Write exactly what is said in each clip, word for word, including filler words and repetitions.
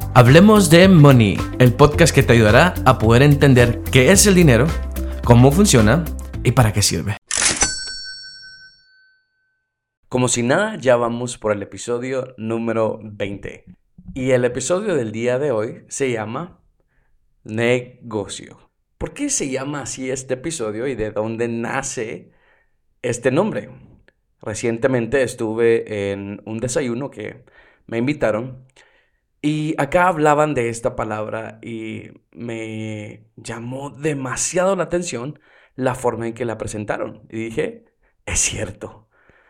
Hablemos de Money, el podcast que te ayudará a poder entender qué es el dinero, cómo funciona y para qué sirve. Como si nada, ya vamos por el episodio número veinte. Y el episodio del día de hoy se llama Negocio. ¿Por qué se llama así este episodio y de dónde nace este nombre? Recientemente estuve en un desayuno que me invitaron y acá hablaban de esta palabra y me llamó demasiado la atención la forma en que la presentaron. Y dije, es cierto,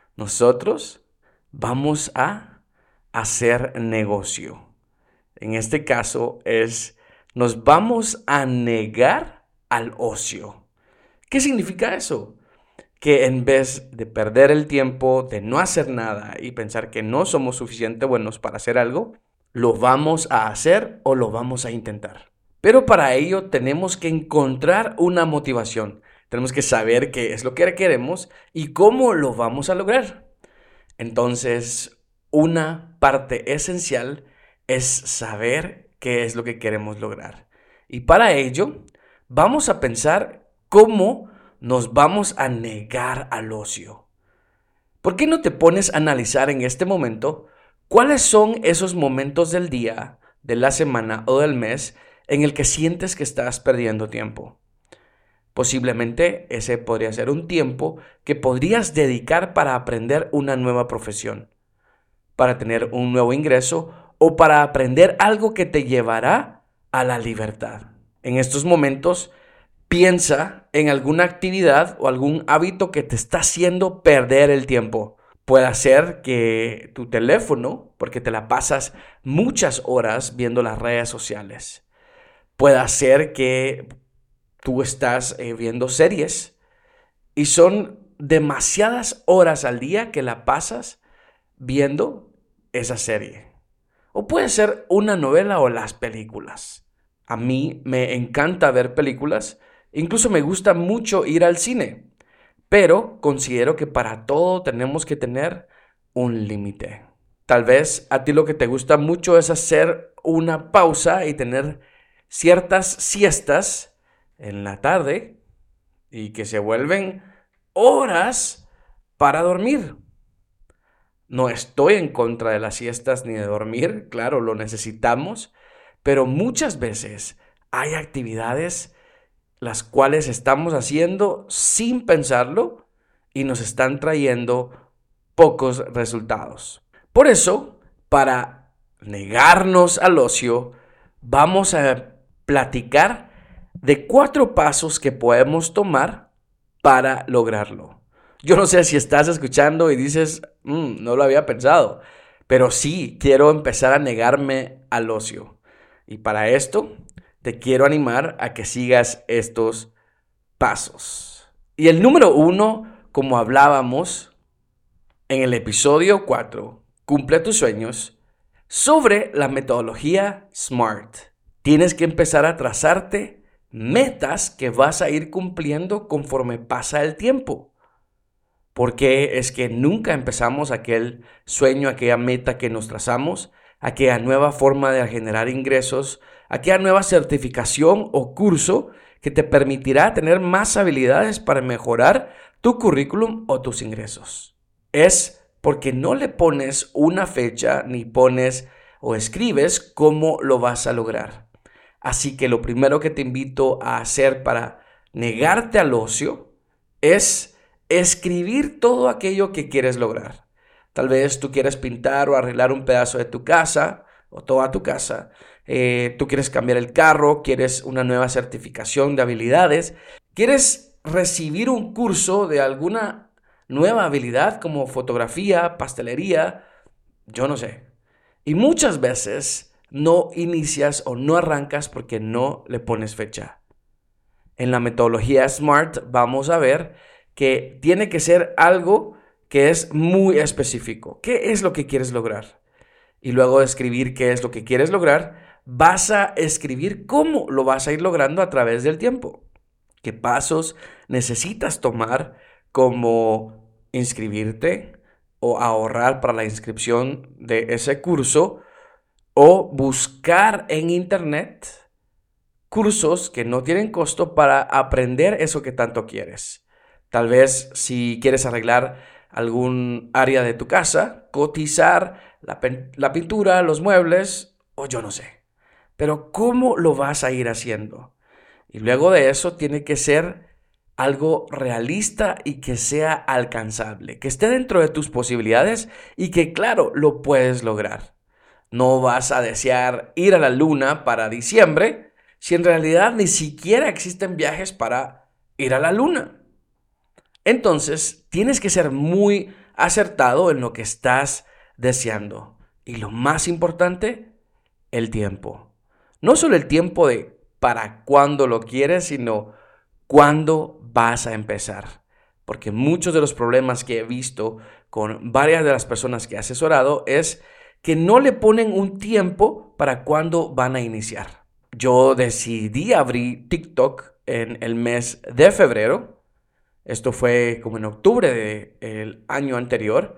nosotros vamos a hacer negocio. En este caso es, nos vamos a negar al ocio. ¿Qué significa eso? Que en vez de perder el tiempo, de no hacer nada y pensar que no somos suficientemente buenos para hacer algo, lo vamos a hacer o lo vamos a intentar. Pero para ello tenemos que encontrar una motivación. Tenemos que saber qué es lo que queremos y cómo lo vamos a lograr. Entonces, una parte esencial es saber qué es lo que queremos lograr. Y para ello, vamos a pensar cómo nos vamos a negar al ocio. ¿Por qué no te pones a analizar en este momento cuáles son esos momentos del día, de la semana o del mes en el que sientes que estás perdiendo tiempo? Posiblemente ese podría ser un tiempo que podrías dedicar para aprender una nueva profesión, para tener un nuevo ingreso o para aprender algo que te llevará a la libertad. En estos momentos, piensa en alguna actividad o algún hábito que te está haciendo perder el tiempo. Puede ser que tu teléfono, porque te la pasas muchas horas viendo las redes sociales. Puede ser que tú estás eh, viendo series y son demasiadas horas al día que la pasas viendo esa serie. O puede ser una novela o las películas. A mí me encanta ver películas, incluso me gusta mucho ir al cine, pero considero que para todo tenemos que tener un límite. Tal vez a ti lo que te gusta mucho es hacer una pausa y tener ciertas siestas en la tarde y que se vuelven horas para dormir. No estoy en contra de las siestas ni de dormir, claro, lo necesitamos, pero muchas veces hay actividades las cuales estamos haciendo sin pensarlo y nos están trayendo pocos resultados. Por eso, para negarnos al ocio, vamos a platicar de cuatro pasos que podemos tomar para lograrlo. Yo no sé si estás escuchando y dices, mmm, no lo había pensado, pero sí quiero empezar a negarme al ocio. Y para esto, te quiero animar a que sigas estos pasos. Y el número uno, como hablábamos en el episodio cuatro, cumple tus sueños, sobre la metodología SMART. Tienes que empezar a trazarte metas que vas a ir cumpliendo conforme pasa el tiempo. Porque es que nunca empezamos aquel sueño, aquella meta que nos trazamos, aquella nueva forma de generar ingresos, aquella nueva certificación o curso que te permitirá tener más habilidades para mejorar tu currículum o tus ingresos. Es porque no le pones una fecha ni pones o escribes cómo lo vas a lograr. Así que lo primero que te invito a hacer para negarte al ocio es escribir todo aquello que quieres lograr. Tal vez tú quieres pintar o arreglar un pedazo de tu casa o toda tu casa. Eh, tú quieres cambiar el carro, quieres una nueva certificación de habilidades, quieres recibir un curso de alguna nueva habilidad como fotografía, pastelería, yo no sé. Y muchas veces no inicias o no arrancas porque no le pones fecha. En la metodología SMART vamos a ver que tiene que ser algo que es muy específico. ¿Qué es lo que quieres lograr? Y luego de escribir qué es lo que quieres lograr, vas a escribir cómo lo vas a ir logrando a través del tiempo. ¿Qué pasos necesitas tomar, como inscribirte o ahorrar para la inscripción de ese curso o buscar en internet cursos que no tienen costo para aprender eso que tanto quieres. Tal vez si quieres arreglar algún área de tu casa, cotizar la, la pintura, los muebles, o yo no sé. Pero ¿cómo lo vas a ir haciendo? Y luego de eso tiene que ser algo realista y que sea alcanzable, que esté dentro de tus posibilidades y que, claro, lo puedes lograr. No vas a desear ir a la luna para diciembre si en realidad ni siquiera existen viajes para ir a la luna. Entonces, tienes que ser muy acertado en lo que estás deseando. Y lo más importante, el tiempo. No solo el tiempo de para cuándo lo quieres, sino cuándo vas a empezar. Porque muchos de los problemas que he visto con varias de las personas que he asesorado es que no le ponen un tiempo para cuándo van a iniciar. Yo decidí abrir TikTok en el mes de febrero. Esto fue como en octubre del año anterior.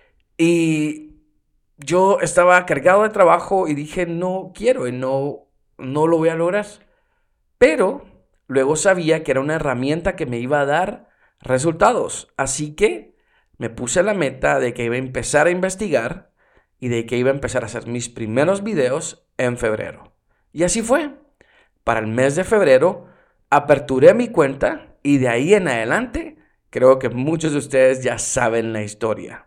Y yo estaba cargado de trabajo y dije, no quiero y no, no lo voy a lograr. Pero luego sabía que era una herramienta que me iba a dar resultados. Así que me puse la meta de que iba a empezar a investigar y de que iba a empezar a hacer mis primeros videos en febrero. Y así fue. Para el mes de febrero aperturé mi cuenta y de ahí en adelante creo que muchos de ustedes ya saben la historia.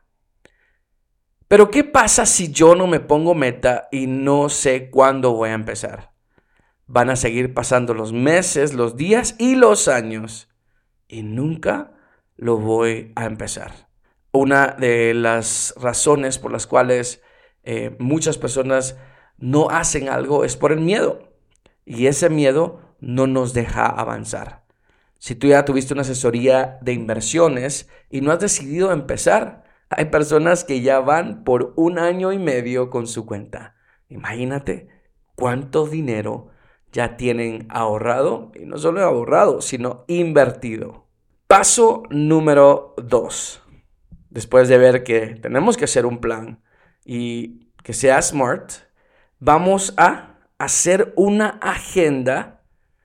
Pero ¿qué pasa si yo no me pongo meta y no sé cuándo voy a empezar? Van a seguir pasando los meses, los días y los años y nunca lo voy a empezar. Una de las razones por las cuales eh, muchas personas no hacen algo es por el miedo. Y ese miedo no nos deja avanzar. Si tú ya tuviste una asesoría de inversiones y no has decidido empezar, hay personas que ya van por un año y medio con su cuenta. Imagínate cuánto dinero ya tienen ahorrado, y no solo ahorrado, sino invertido. Paso número dos. Después de ver que tenemos que hacer un plan y que sea smart, vamos a hacer una agenda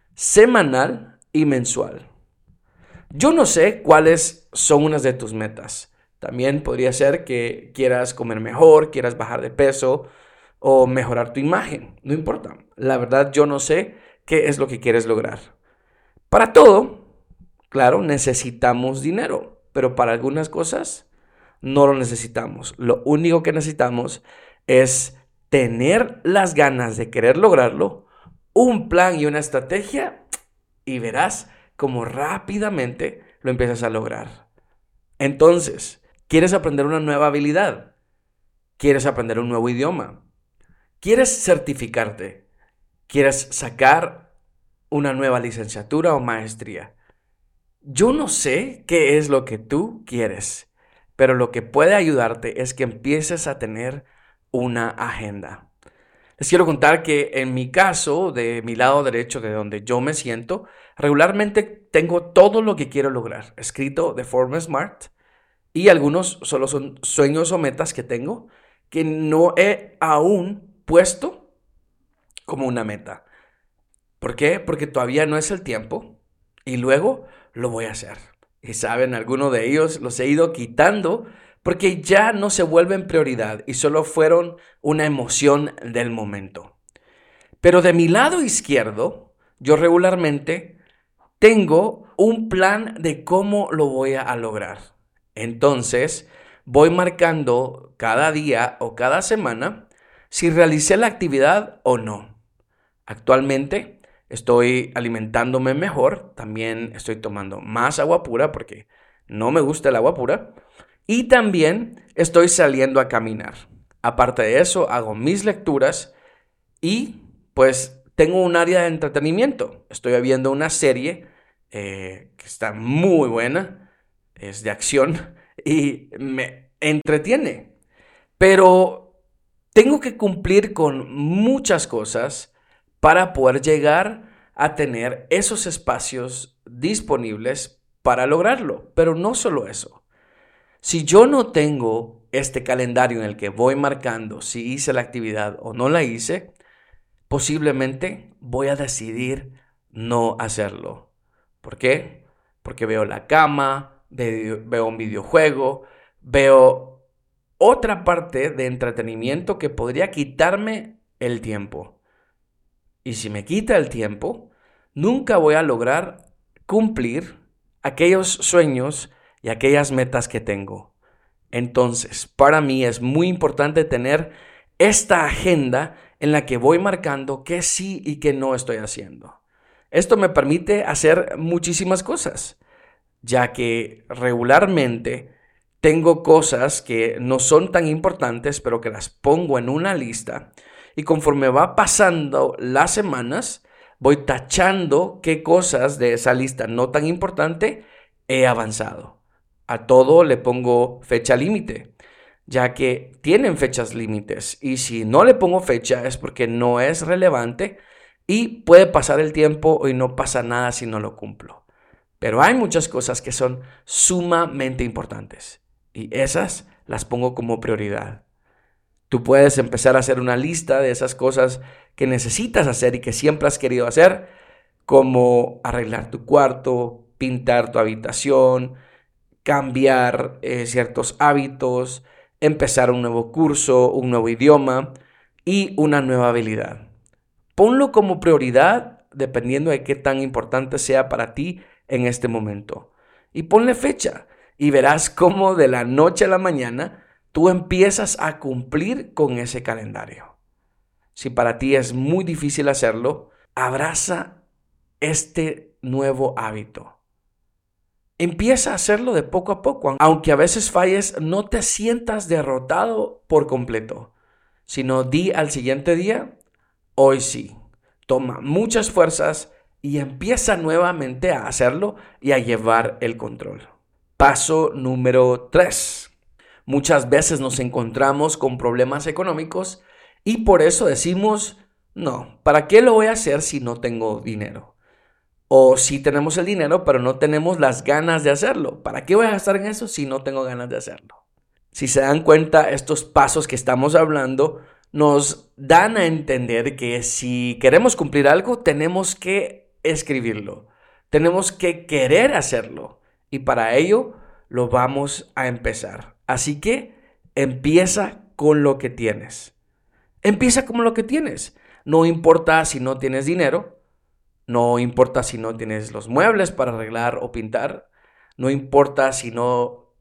semanal y mensual. Yo no sé cuáles son unas de tus metas. También podría ser que quieras comer mejor, quieras bajar de peso o mejorar tu imagen. No importa. La verdad, yo no sé qué es lo que quieres lograr. Para todo, claro, necesitamos dinero, pero para algunas cosas no lo necesitamos. Lo único que necesitamos es tener las ganas de querer lograrlo, un plan y una estrategia, y verás cómo rápidamente lo empiezas a lograr. Entonces, ¿quieres aprender una nueva habilidad? ¿Quieres aprender un nuevo idioma? ¿Quieres certificarte? ¿Quieres sacar una nueva licenciatura o maestría? Yo no sé qué es lo que tú quieres, pero lo que puede ayudarte es que empieces a tener una agenda. Les quiero contar que en mi caso, de mi lado derecho, de donde yo me siento, regularmente tengo todo lo que quiero lograr escrito de forma smart y algunos solo son sueños o metas que tengo que no he aún puesto como una meta. ¿Por qué? Porque todavía no es el tiempo y luego lo voy a hacer. Y saben, algunos de ellos los he ido quitando porque ya no se vuelven prioridad y solo fueron una emoción del momento. Pero de mi lado izquierdo, yo regularmente tengo un plan de cómo lo voy a lograr. Entonces, voy marcando cada día o cada semana si realicé la actividad o no. Actualmente estoy alimentándome mejor, también estoy tomando más agua pura porque no me gusta el agua pura. Y también estoy saliendo a caminar. Aparte de eso, hago mis lecturas y pues tengo un área de entretenimiento. Estoy viendo una serie eh, que está muy buena, es de acción y me entretiene. Pero tengo que cumplir con muchas cosas para poder llegar a tener esos espacios disponibles para lograrlo. Pero no solo eso. Si yo no tengo este calendario en el que voy marcando si hice la actividad o no la hice, posiblemente voy a decidir no hacerlo. ¿Por qué? Porque veo la cama, veo un videojuego, veo otra parte de entretenimiento que podría quitarme el tiempo. Y si me quita el tiempo, nunca voy a lograr cumplir aquellos sueños y aquellas metas que tengo. Entonces, para mí es muy importante tener esta agenda en la que voy marcando qué sí y qué no estoy haciendo. Esto me permite hacer muchísimas cosas, ya que regularmente tengo cosas que no son tan importantes, pero que las pongo en una lista y conforme va pasando las semanas, voy tachando qué cosas de esa lista no tan importante he avanzado. A todo le pongo fecha límite, ya que tienen fechas límites y si no le pongo fecha es porque no es relevante y puede pasar el tiempo y no pasa nada si no lo cumplo. Pero hay muchas cosas que son sumamente importantes y esas las pongo como prioridad. Tú puedes empezar a hacer una lista de esas cosas que necesitas hacer y que siempre has querido hacer, como arreglar tu cuarto, pintar tu habitación, cambiar eh, ciertos hábitos, empezar un nuevo curso, un nuevo idioma y una nueva habilidad. Ponlo como prioridad dependiendo de qué tan importante sea para ti en este momento. Y ponle fecha y verás cómo de la noche a la mañana tú empiezas a cumplir con ese calendario. Si para ti es muy difícil hacerlo, abraza este nuevo hábito. Empieza a hacerlo de poco a poco. Aunque a veces falles, no te sientas derrotado por completo, sino di al siguiente día, hoy sí. Toma muchas fuerzas y empieza nuevamente a hacerlo y a llevar el control. Paso número tres. Muchas veces nos encontramos con problemas económicos y por eso decimos, no, ¿para qué lo voy a hacer si no tengo dinero? O si tenemos el dinero pero no tenemos las ganas de hacerlo. ¿Para qué voy a gastar en eso si no tengo ganas de hacerlo? Si se dan cuenta, estos pasos que estamos hablando nos dan a entender que si queremos cumplir algo, tenemos que escribirlo. Tenemos que querer hacerlo. Y para ello lo vamos a empezar. Así que empieza con lo que tienes. Empieza con lo que tienes. No importa si no tienes dinero. No importa si no tienes los muebles para arreglar o pintar. No importa si no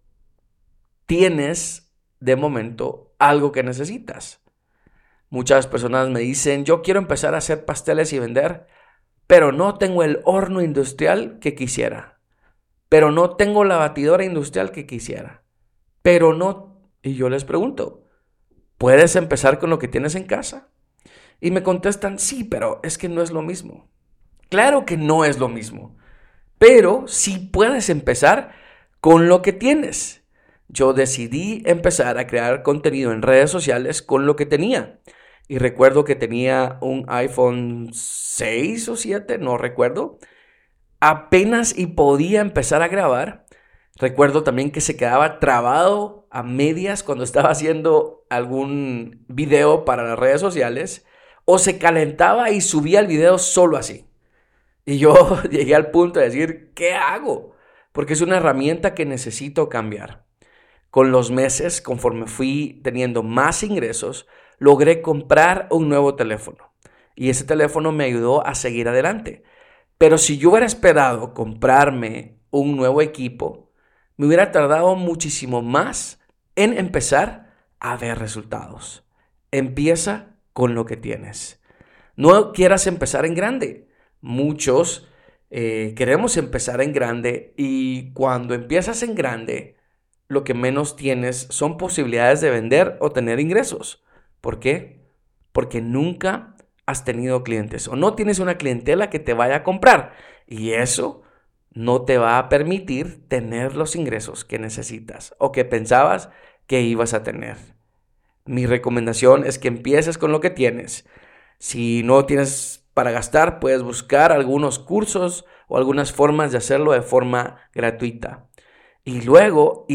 tienes de momento algo que necesitas. Muchas personas me dicen, yo quiero empezar a hacer pasteles y vender, pero no tengo el horno industrial que quisiera. Pero no tengo la batidora industrial que quisiera. Pero no, y yo les pregunto, ¿puedes empezar con lo que tienes en casa? Y me contestan, sí, pero es que no es lo mismo. Claro que no es lo mismo, pero sí puedes empezar con lo que tienes. Yo decidí empezar a crear contenido en redes sociales con lo que tenía. Y recuerdo que tenía un iPhone seis o siete, no recuerdo. Apenas y podía empezar a grabar. Recuerdo también que se quedaba trabado a medias cuando estaba haciendo algún video para las redes sociales. O se calentaba y subía el video solo así. Y yo llegué al punto de decir, ¿qué hago? Porque es una herramienta que necesito cambiar. Con los meses, conforme fui teniendo más ingresos, logré comprar un nuevo teléfono. Y ese teléfono me ayudó a seguir adelante. Pero si yo hubiera esperado comprarme un nuevo equipo, me hubiera tardado muchísimo más en empezar a ver resultados. Empieza con lo que tienes. No quieras empezar en grande. Muchos eh, queremos empezar en grande y cuando empiezas en grande, lo que menos tienes son posibilidades de vender o tener ingresos. ¿Por qué? Porque nunca has tenido clientes o no tienes una clientela que te vaya a comprar y eso no te va a permitir tener los ingresos que necesitas o que pensabas que ibas a tener. Mi recomendación es que empieces con lo que tienes. Si no tienes para gastar, puedes buscar algunos cursos o algunas formas de hacerlo de forma gratuita y luego ir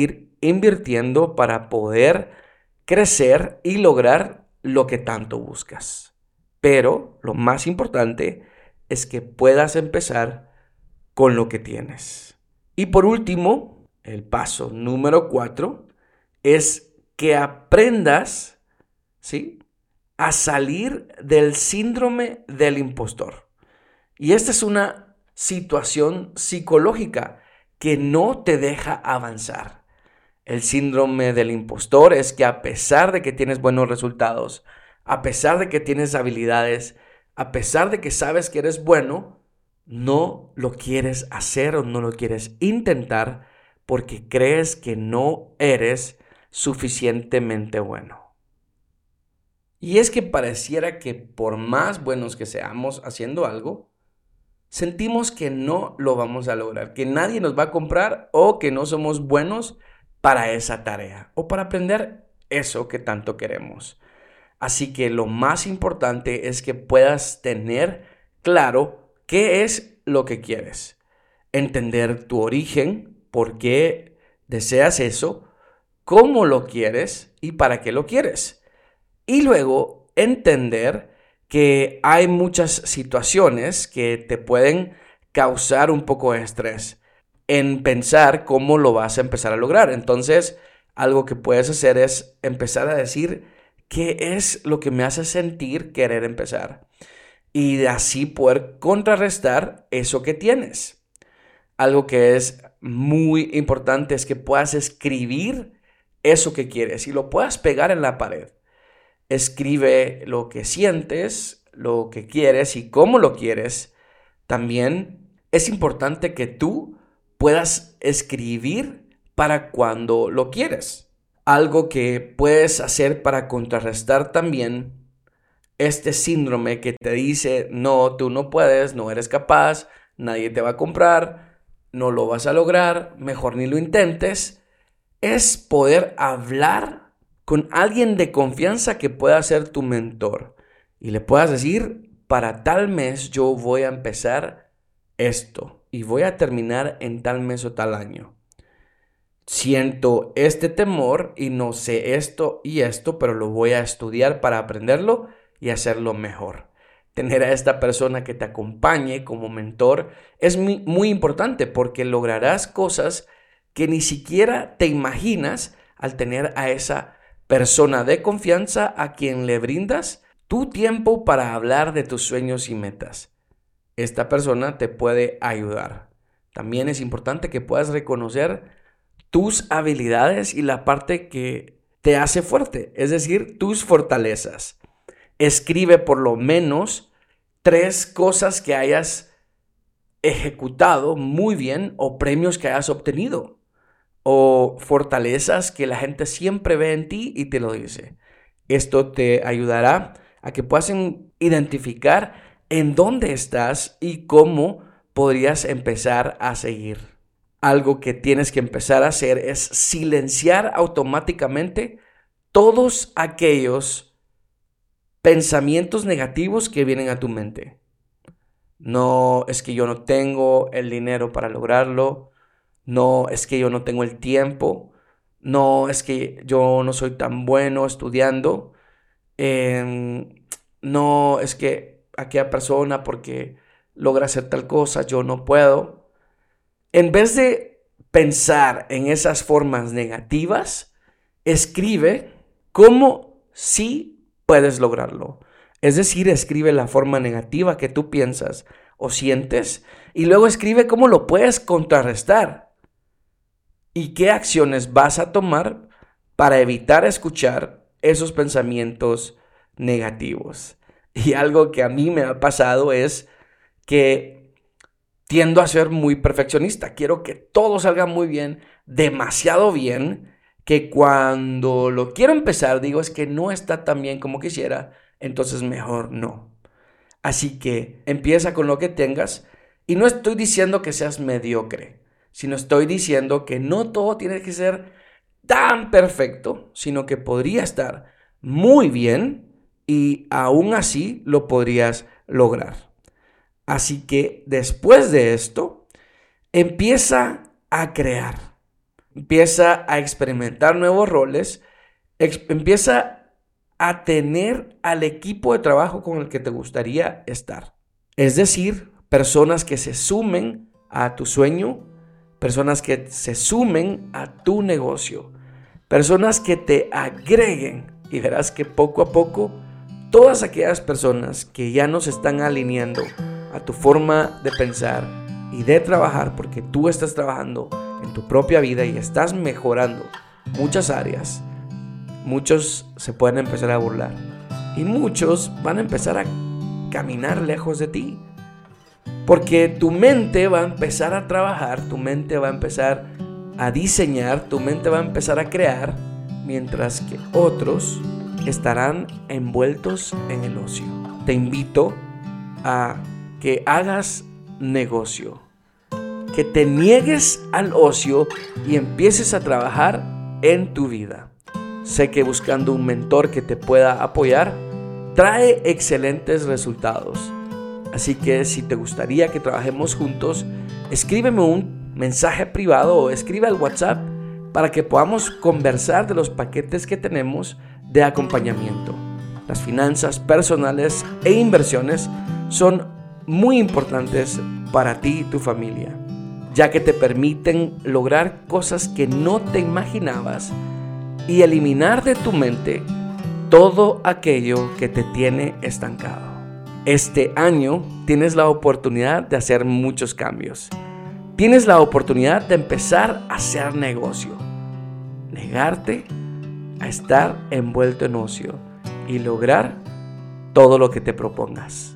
invirtiendo para poder crecer y lograr lo que tanto buscas. Pero lo más importante es que puedas empezar con lo que tienes. Y por último, el paso número cuatro es que aprendas, ¿sí?, a salir del síndrome del impostor. Y esta es una situación psicológica que no te deja avanzar. El síndrome del impostor es que a pesar de que tienes buenos resultados, a pesar de que tienes habilidades, a pesar de que sabes que eres bueno, no lo quieres hacer o no lo quieres intentar porque crees que no eres suficientemente bueno. Y es que pareciera que por más buenos que seamos haciendo algo, sentimos que no lo vamos a lograr, que nadie nos va a comprar o que no somos buenos para esa tarea o para aprender eso que tanto queremos. Así que lo más importante es que puedas tener claro qué es lo que quieres, entender tu origen, por qué deseas eso, cómo lo quieres y para qué lo quieres. Y luego entender que hay muchas situaciones que te pueden causar un poco de estrés en pensar cómo lo vas a empezar a lograr. Entonces, algo que puedes hacer es empezar a decir qué es lo que me hace sentir querer empezar y de así poder contrarrestar eso que tienes. Algo que es muy importante es que puedas escribir eso que quieres y lo puedas pegar en la pared. Escribe lo que sientes, lo que quieres y cómo lo quieres. También es importante que tú puedas escribir para cuando lo quieres. Algo que puedes hacer para contrarrestar también este síndrome que te dice, no, tú no puedes, no eres capaz, nadie te va a comprar, no lo vas a lograr, mejor ni lo intentes, es poder hablar con alguien de confianza que pueda ser tu mentor y le puedas decir, para tal mes yo voy a empezar esto y voy a terminar en tal mes o tal año. Siento este temor y no sé esto y esto, pero lo voy a estudiar para aprenderlo y hacerlo mejor. Tener a esta persona que te acompañe como mentor es muy, muy importante porque lograrás cosas que ni siquiera te imaginas al tener a esa persona de confianza a quien le brindas tu tiempo para hablar de tus sueños y metas. Esta persona te puede ayudar. También es importante que puedas reconocer tus habilidades y la parte que te hace fuerte, es decir, tus fortalezas. Escribe por lo menos tres cosas que hayas ejecutado muy bien o premios que hayas obtenido o fortalezas que la gente siempre ve en ti y te lo dice. Esto te ayudará a que puedas identificar en dónde estás y cómo podrías empezar a seguir. Algo que tienes que empezar a hacer es silenciar automáticamente todos aquellos pensamientos negativos que vienen a tu mente. No, es que yo no tengo el dinero para lograrlo. No, es que yo no tengo el tiempo. No, es que yo no soy tan bueno estudiando. Eh, no, es que aquella persona porque logra hacer tal cosa, yo no puedo. En vez de pensar en esas formas negativas, escribe cómo sí puedes lograrlo. Es decir, escribe la forma negativa que tú piensas o sientes y luego escribe cómo lo puedes contrarrestar y qué acciones vas a tomar para evitar escuchar esos pensamientos negativos. Y algo que a mí me ha pasado es que tiendo a ser muy perfeccionista. Quiero que todo salga muy bien, demasiado bien, que cuando lo quiero empezar digo es que no está tan bien como quisiera, entonces mejor no. Así que empieza con lo que tengas y no estoy diciendo que seas mediocre, sino estoy diciendo que no todo tiene que ser tan perfecto, sino que podría estar muy bien y aún así lo podrías lograr. Así que después de esto, empieza a crear. empieza a experimentar nuevos roles, ex- empieza a tener al equipo de trabajo con el que te gustaría estar. Es decir, personas que se sumen a tu sueño, personas que se sumen a tu negocio, personas que te agreguen, y verás que poco a poco todas aquellas personas que ya no se están alineando a tu forma de pensar y de trabajar, porque tú estás trabajando en tu propia vida y estás mejorando muchas áreas, muchos se pueden empezar a burlar y muchos van a empezar a caminar lejos de ti, porque tu mente va a empezar a trabajar, tu mente va a empezar a diseñar, tu mente va a empezar a crear, mientras que otros estarán envueltos en el ocio. Te invito a que hagas negocio, que te niegues al ocio y empieces a trabajar en tu vida. Sé que buscando un mentor que te pueda apoyar trae excelentes resultados. Así que si te gustaría que trabajemos juntos, escríbeme un mensaje privado o escribe al WhatsApp para que podamos conversar de los paquetes que tenemos de acompañamiento. Las finanzas personales e inversiones son muy importantes para ti y tu familia, ya que te permiten lograr cosas que no te imaginabas y eliminar de tu mente todo aquello que te tiene estancado. Este año tienes la oportunidad de hacer muchos cambios. Tienes la oportunidad de empezar a hacer negocio, negarte a estar envuelto en ocio y lograr todo lo que te propongas.